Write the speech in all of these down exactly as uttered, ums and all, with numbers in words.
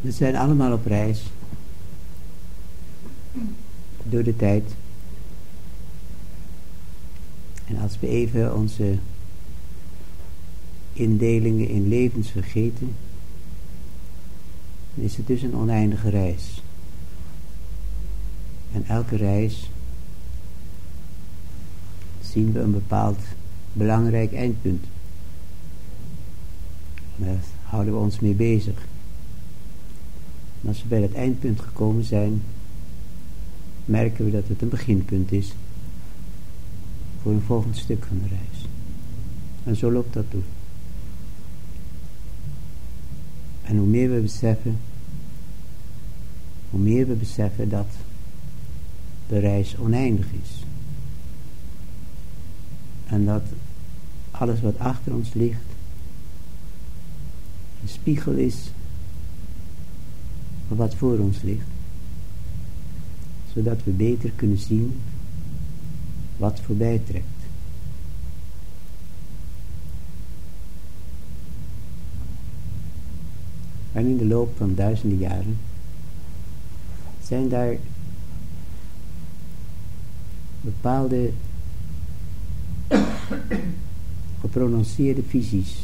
We zijn allemaal op reis. Door de tijd. En als we even onze indelingen in levens vergeten, dan is het dus een oneindige reis. En elke reis zien we een bepaald belangrijk eindpunt. Daar houden we ons mee bezig. En als we bij dat eindpunt gekomen zijn, merken we dat het een beginpunt is voor een volgend stuk van de reis. En zo loopt dat door. En hoe meer we beseffen, hoe meer we beseffen dat de reis oneindig is. En dat alles wat achter ons ligt een spiegel is van wat voor ons ligt. Zodat we beter kunnen zien wat voorbij trekt. En in de loop van duizenden jaren zijn daar bepaalde geprononceerde visies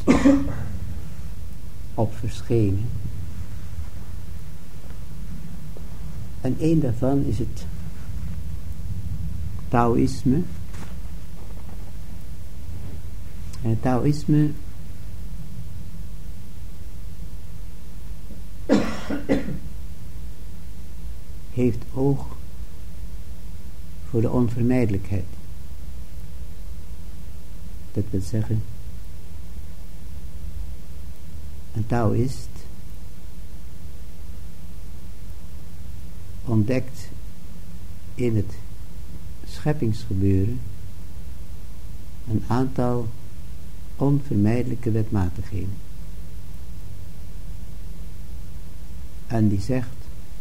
op verschenen. En een daarvan is het Taoïsme. En het Taoïsme heeft oog voor de onvermijdelijkheid. Dat wil zeggen, een Taoïst ontdekt in het scheppingsgebeuren een aantal onvermijdelijke wetmatigheden. En die zegt,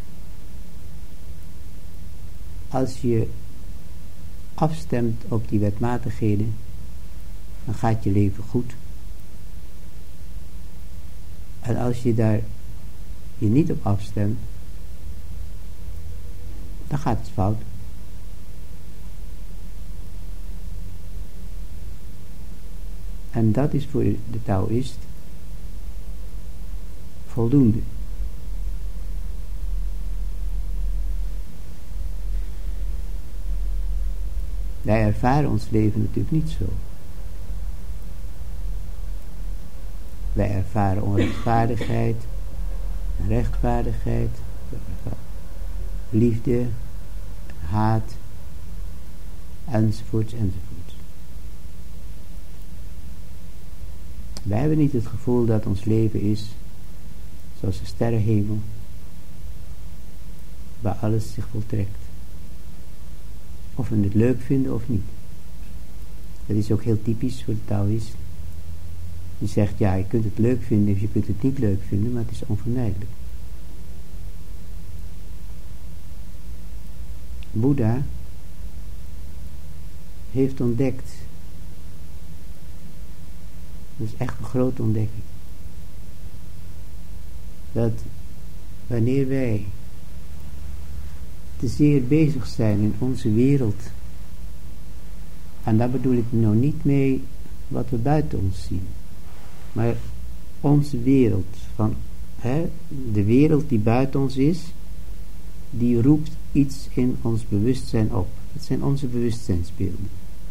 als je afstemt op die wetmatigheden, dan gaat je leven goed. En als je daar je niet op afstemt, dan gaat het fout. En dat is voor de Taoïst voldoende. Wij ervaren ons leven natuurlijk niet zo. Wij ervaren onrechtvaardigheid, rechtvaardigheid, liefde, haat, enzovoorts, enzovoorts. Wij hebben niet het gevoel dat ons leven is zoals een sterrenhemel, waar alles zich voltrekt. Of we het leuk vinden of niet. Dat is ook heel typisch voor de Taoïst. Die zegt, ja, je kunt het leuk vinden of je kunt het niet leuk vinden, maar het is onvermijdelijk. Boeddha heeft ontdekt, dat is echt een grote ontdekking, dat wanneer wij te zeer bezig zijn in onze wereld, en daar bedoel ik nou niet mee wat we buiten ons zien, maar onze wereld, van, hè, de wereld die buiten ons is, die roept iets in ons bewustzijn op. Dat zijn onze bewustzijnsbeelden.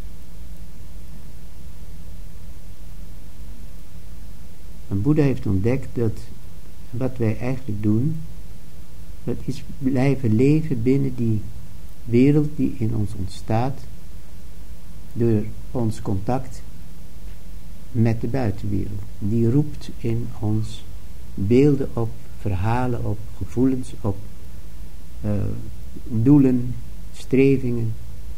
En Boeddha heeft ontdekt dat wat wij eigenlijk doen, dat is blijven leven binnen die wereld die in ons ontstaat door ons contact met de buitenwereld. Die roept in ons beelden op, verhalen op, gevoelens op, uh, doelen, strevingen.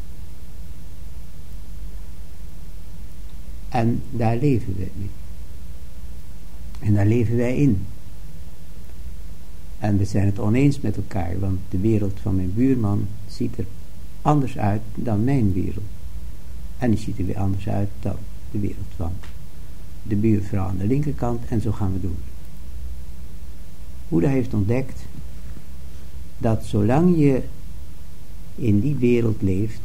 En daar leven wij mee. En daar leven wij in. En we zijn het oneens met elkaar, want de wereld van mijn buurman ziet er anders uit dan mijn wereld. En die ziet er weer anders uit dan de wereld van de buurvrouw aan de linkerkant, en zo gaan we door. Boeddha heeft ontdekt dat zolang je in die wereld leeft,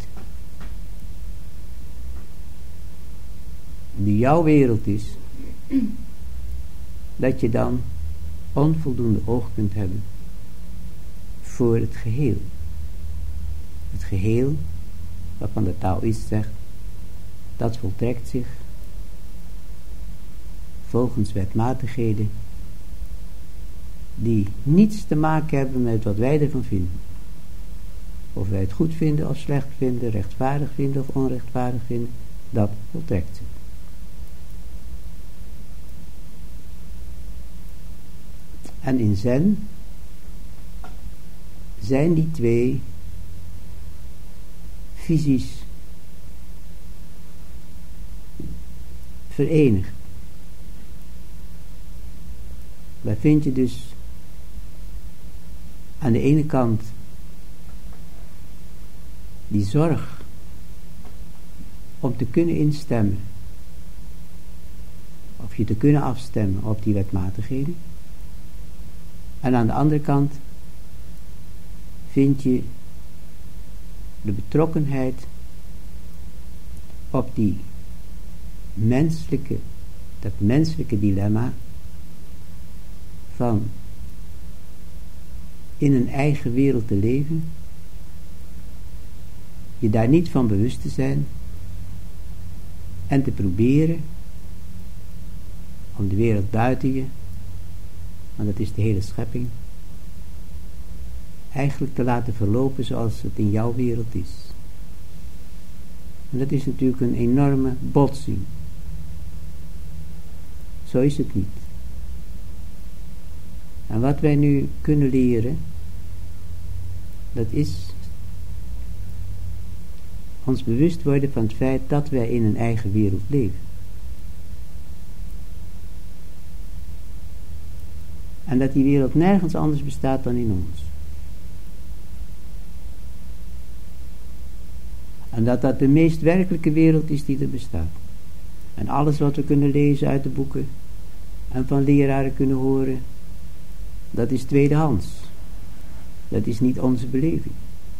die jouw wereld is, dat je dan onvoldoende oog kunt hebben voor het geheel. Het geheel, waarvan de Taoïst zegt, dat voltrekt zich volgens wetmatigheden die niets te maken hebben met wat wij ervan vinden. Of wij het goed vinden of slecht vinden, rechtvaardig vinden of onrechtvaardig vinden, dat voltrekt zich. En in Zen zijn die twee visies verenigd. Daar vind je dus aan de ene kant die zorg om te kunnen instemmen, of je te kunnen afstemmen op die wetmatigheden. En aan de andere kant vind je de betrokkenheid op die menselijke, dat menselijke dilemma van in een eigen wereld te leven, je daar niet van bewust te zijn en te proberen om de wereld buiten je, want dat is de hele schepping, eigenlijk te laten verlopen zoals het in jouw wereld is. En dat is natuurlijk een enorme botsing. Zo is het niet. En wat wij nu kunnen leren, dat is ons bewust worden van het feit dat wij in een eigen wereld leven. En dat die wereld nergens anders bestaat dan in ons. En dat dat de meest werkelijke wereld is die er bestaat. En alles wat we kunnen lezen uit de boeken en van leraren kunnen horen, dat is tweedehands. Dat is niet onze beleving.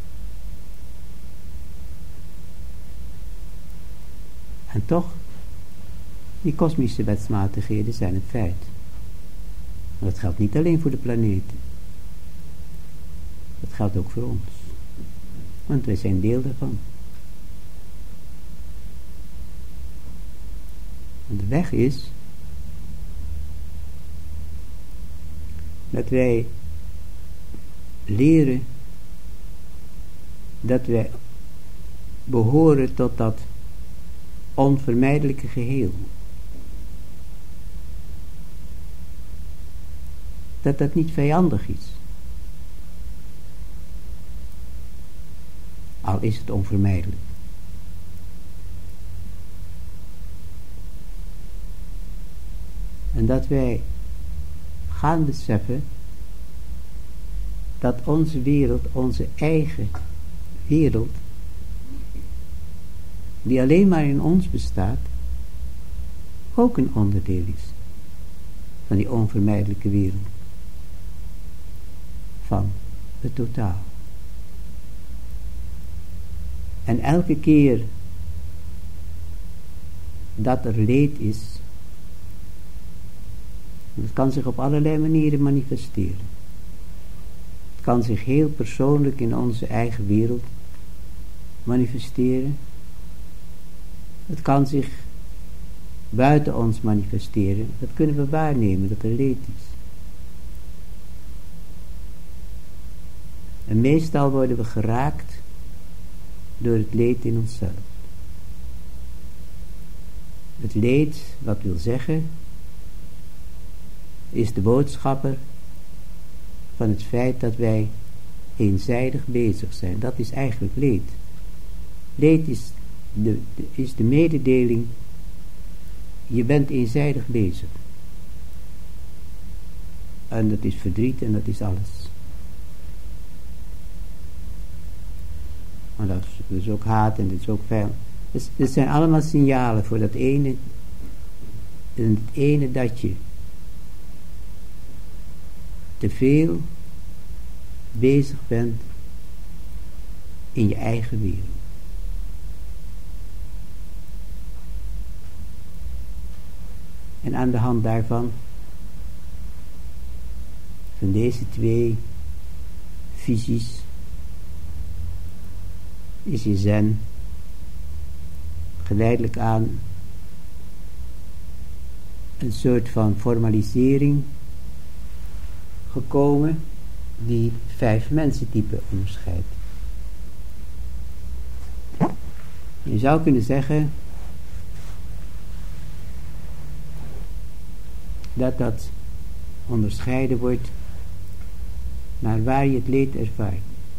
En toch, die kosmische wetsmatigheden zijn een feit. Maar dat geldt niet alleen voor de planeten. Dat geldt ook voor ons. Want wij zijn deel daarvan. En de weg is dat wij leren dat wij behoren tot dat onvermijdelijke geheel. Dat dat niet vijandig is. Al is het onvermijdelijk. En dat wij gaan beseffen dat onze wereld, onze eigen wereld, die alleen maar in ons bestaat, ook een onderdeel is van die onvermijdelijke wereld, van het totaal. En elke keer dat er leed is, dat kan zich op allerlei manieren manifesteren. Het kan zich heel persoonlijk in onze eigen wereld manifesteren. Het kan zich buiten ons manifesteren. Dat kunnen we waarnemen, dat er leed is. En meestal worden we geraakt door het leed in onszelf. Het leed, wat wil zeggen, is de boodschapper van het feit dat wij eenzijdig bezig zijn. Dat is eigenlijk leed. Leed is de, de, is de mededeling, je bent eenzijdig bezig. En dat is verdriet en dat is alles. Maar dat is, dat is ook haat en dat is ook vijand. Dus, dat zijn allemaal signalen voor dat ene, het ene dat je te veel bezig bent in je eigen wereld. En aan de hand daarvan, van deze twee visies, is je zen geleidelijk aan een soort van formalisering gekomen die vijf mensentypen onderscheidt. Je zou kunnen zeggen dat dat onderscheiden wordt naar waar je het leed ervaart.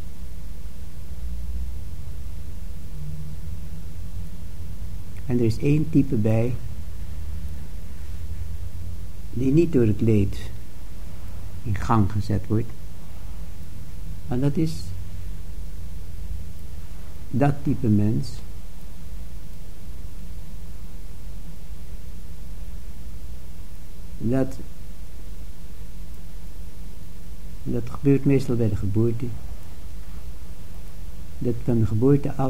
En er is één type bij die niet door het leed in gang gezet wordt. Maar dat is dat type mens dat dat gebeurt meestal bij de geboorte, dat van de geboorte af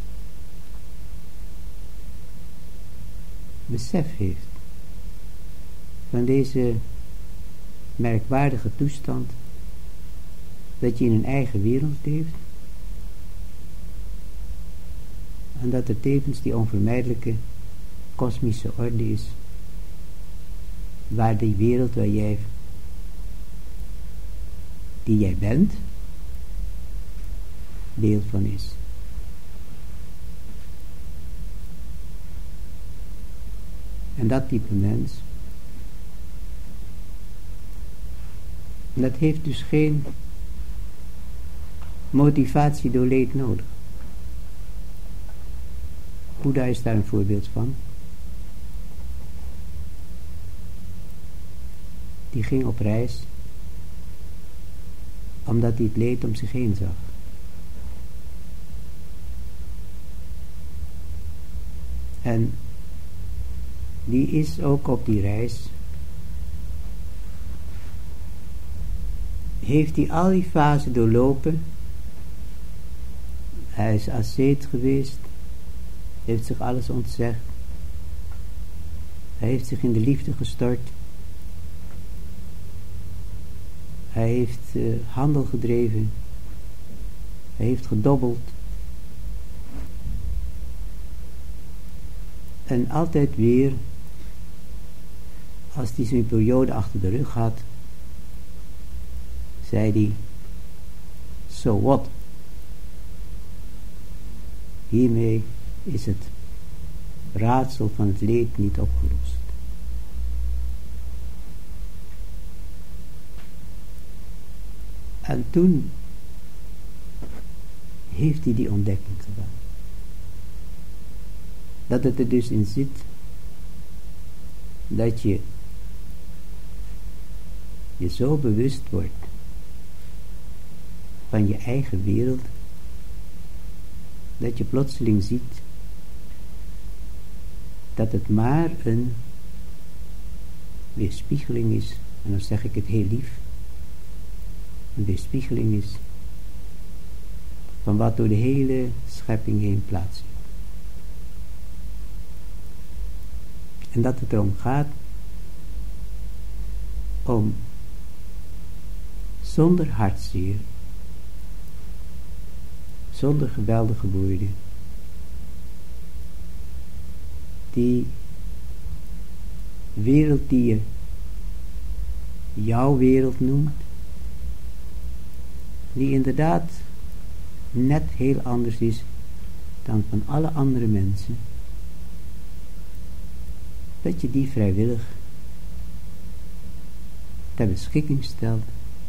besef heeft van deze merkwaardige toestand dat je in een eigen wereld leeft en dat er tevens die onvermijdelijke kosmische orde is waar die wereld waar jij die jij bent deel van is. En dat type mens, dat heeft dus geen motivatie door leed nodig. Boeddha is daar een voorbeeld van. Die ging op reis omdat hij het leed om zich heen zag. En die is ook op die reis, heeft hij al die fasen doorlopen. Hij is asceet geweest, heeft zich alles ontzegd, hij heeft zich in de liefde gestort, hij heeft uh, handel gedreven, hij heeft gedobbeld. En altijd weer, als hij zijn periode achter de rug had, zei hij, so what? Hiermee is het raadsel van het leed niet opgelost. En toen heeft hij die ontdekking gedaan. Dat het er dus in zit dat je je zo bewust wordt van je eigen wereld, dat je plotseling ziet dat het maar een weerspiegeling is, en dan zeg ik het heel lief, een weerspiegeling is van wat door de hele schepping heen plaatsvindt. En dat het erom gaat om zonder hartzeer, zonder geweldige woorden, die wereld die je jouw wereld noemt, die inderdaad net heel anders is dan van alle andere mensen, dat je die vrijwillig ter beschikking stelt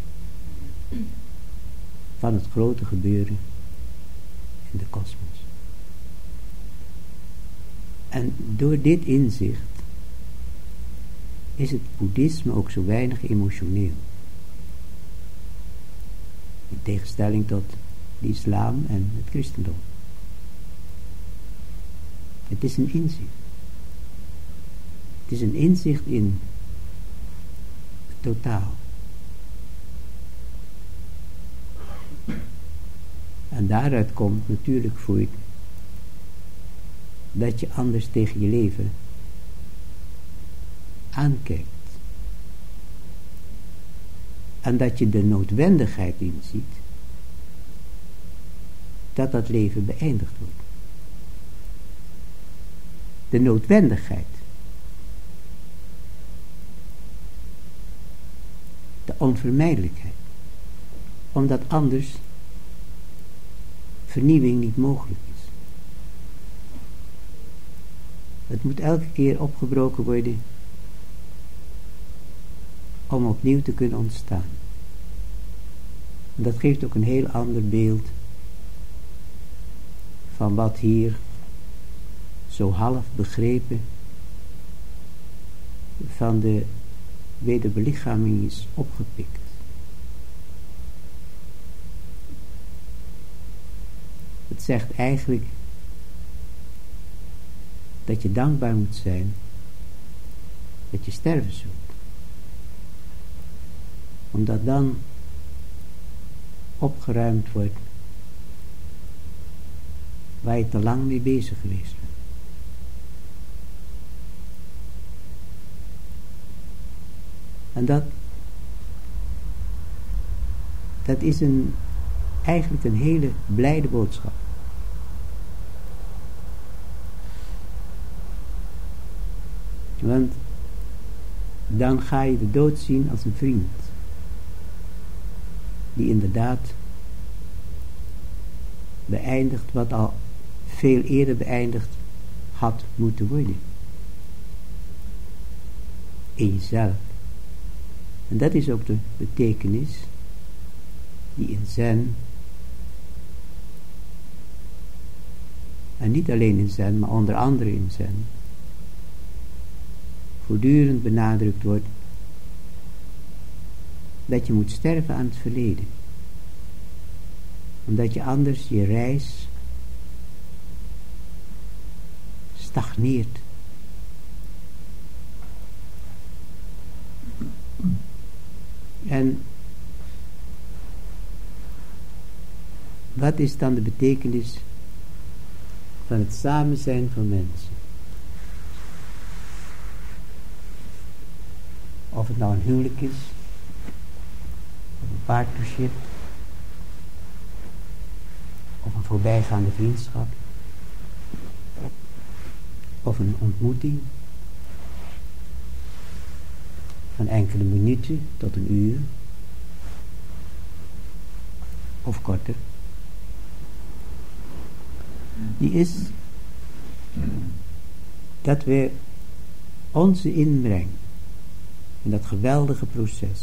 van het grote gebeuren in de kosmos. En door dit inzicht is het boeddhisme ook zo weinig emotioneel. In tegenstelling tot de islam en het christendom. Het is een inzicht. Het is een inzicht in het totaal. En daaruit komt natuurlijk voelt dat je anders tegen je leven aankijkt. En dat je de noodwendigheid inziet dat dat leven beëindigd wordt. De noodwendigheid. De onvermijdelijkheid. Omdat anders vernieuwing niet mogelijk is. Het moet elke keer opgebroken worden om opnieuw te kunnen ontstaan. En dat geeft ook een heel ander beeld van wat hier zo half begrepen van de wederbelichaming is opgepikt. Het zegt eigenlijk dat je dankbaar moet zijn dat je sterven zult. Omdat dan opgeruimd wordt waar je te lang mee bezig geweest bent. En dat, dat is een, eigenlijk een hele blijde boodschap. Want dan ga je de dood zien als een vriend. Die inderdaad beëindigt wat al veel eerder beëindigd had moeten worden. In jezelf. En dat is ook de betekenis die in Zen, en niet alleen in Zen, maar onder andere in Zen, voortdurend benadrukt wordt, dat je moet sterven aan het verleden. Omdat je anders je reis stagneert. En wat is dan de betekenis van het samen zijn van mensen? Of het nou een huwelijk is, of een partnership, of een voorbijgaande vriendschap, of een ontmoeting van enkele minuten tot een uur, of korter. Die is dat we onze inbreng in dat geweldige proces,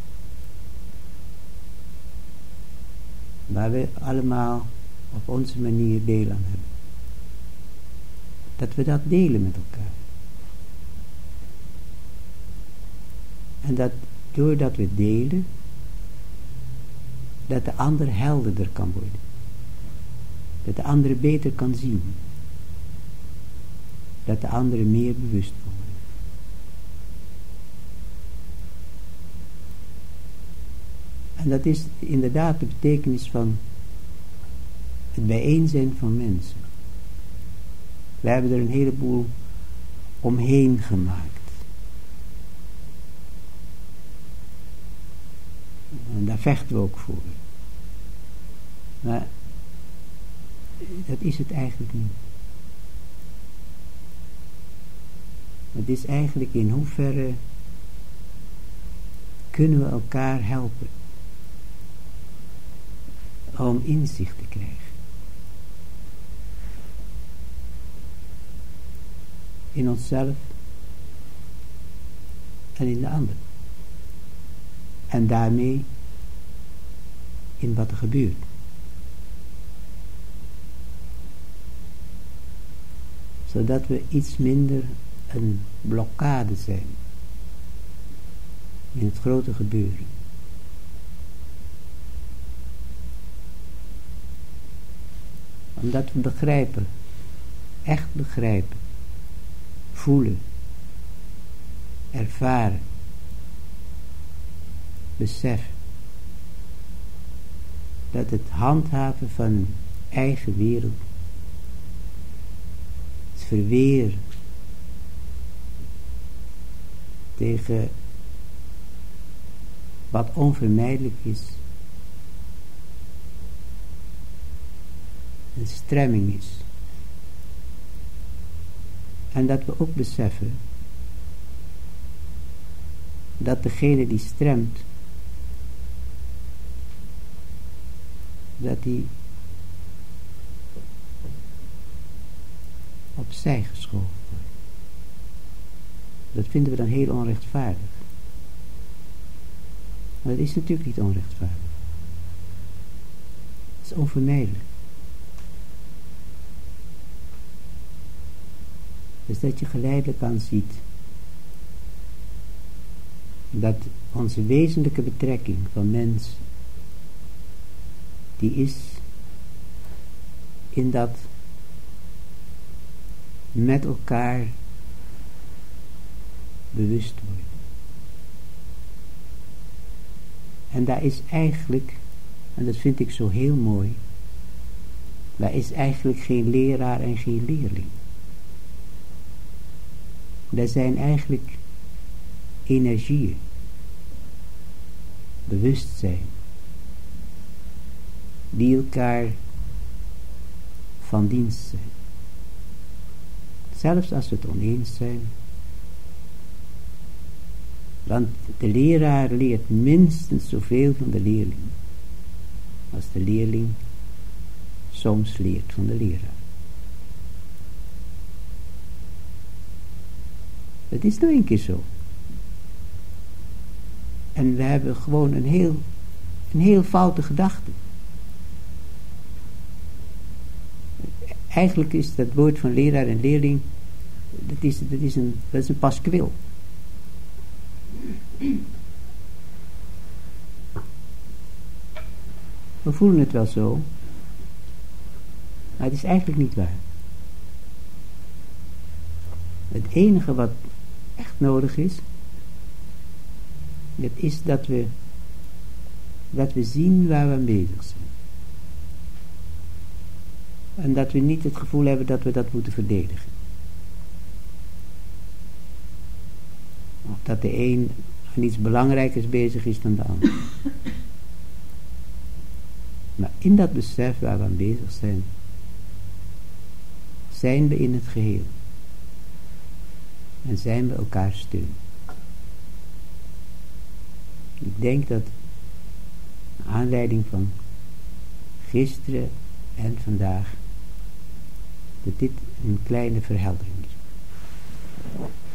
waar we allemaal op onze manier deel aan hebben, dat we dat delen met elkaar. En dat doordat we delen, dat de ander helderder kan worden. Dat de andere beter kan zien. Dat de andere meer bewust kan worden. En dat is inderdaad de betekenis van het bijeen zijn van mensen. We hebben er een heleboel omheen gemaakt. En daar vechten we ook voor. Maar dat is het eigenlijk niet. Het is eigenlijk in hoeverre kunnen we elkaar helpen om inzicht te krijgen. In onszelf en in de ander. En daarmee in wat er gebeurt. Zodat we iets minder een blokkade zijn in het grote gebeuren. Omdat we begrijpen, echt begrijpen, voelen, ervaren, beseffen dat het handhaven van een eigen wereld, het verweer tegen wat onvermijdelijk is, een stremming is. En dat we ook beseffen dat degene die stremt, dat die opzij geschoven wordt. Dat vinden we dan heel onrechtvaardig. Maar dat is natuurlijk niet onrechtvaardig. Het is onvermijdelijk. Dus dat je geleidelijk aan ziet dat onze wezenlijke betrekking van mens, die is in dat met elkaar bewust worden. En daar is eigenlijk, en dat vind ik zo heel mooi, daar is eigenlijk geen leraar en geen leerling. Daar zijn eigenlijk energieën, bewustzijn, die elkaar van dienst zijn. Zelfs als we het oneens zijn. Want de leraar leert minstens zoveel van de leerling als de leerling soms leert van de leraar. Het is nou een keer zo. En we hebben gewoon een heel, een heel foute gedachte. Eigenlijk is dat woord van leraar en leerling, dat is, dat is een, dat is een paskwil. We voelen het wel zo, maar het is eigenlijk niet waar. Het enige wat echt nodig is, dat is dat we, dat we zien waar we aan bezig zijn. En dat we niet het gevoel hebben dat we dat moeten verdedigen. Of dat de een aan iets belangrijkers bezig is dan de ander. Maar in dat besef waar we aan bezig zijn, zijn we in het geheel. En zijn we elkaar steun. Ik denk dat naar aanleiding van gisteren en vandaag, dat dit een kleine verheldering is.